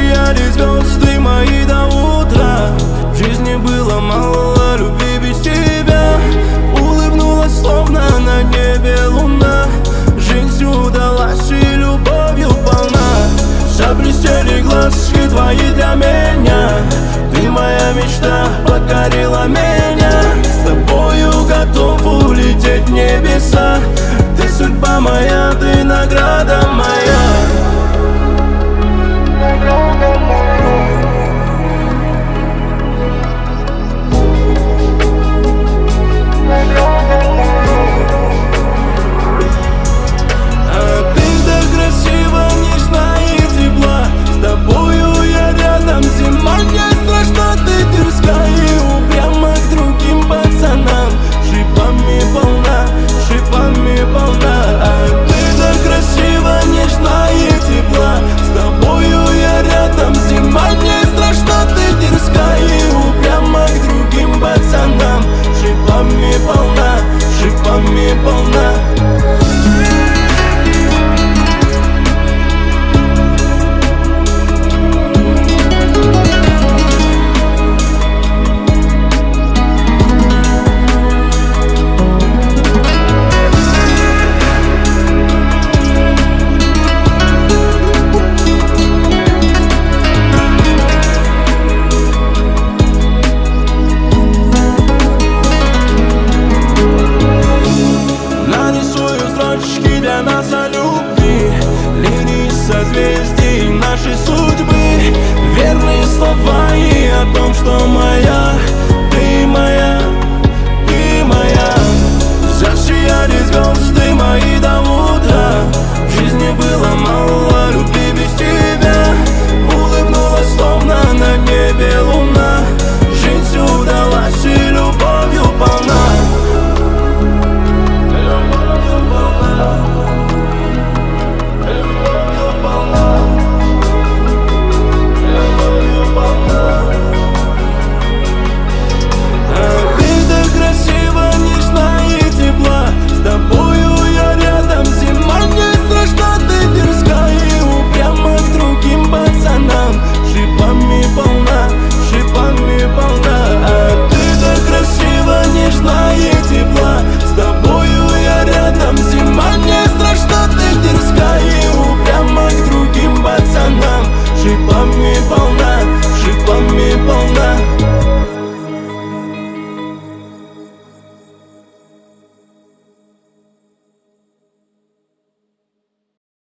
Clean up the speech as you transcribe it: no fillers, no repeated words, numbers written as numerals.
Засияли звезды мои до утра. В жизни было мало любви без тебя. Улыбнулась, словно на небе луна. Жизнь удалась и любовью полна. Заблестели глазки твои для меня. Ты моя мечта, покорила меня. С тобою готов улететь в небеса. Ты судьба моя, ты награда моя. Шипами полна. Для нас о любви, линии созвездий нашей судьбы. Верные слова и о том, что моя, ты моя, ты моя. Засияли звезды мои до утра. В жизни было мало любви без тебя. Улыбнулась, словно на небе луна. Жизнь удалась и любовью полна. Шипами полна.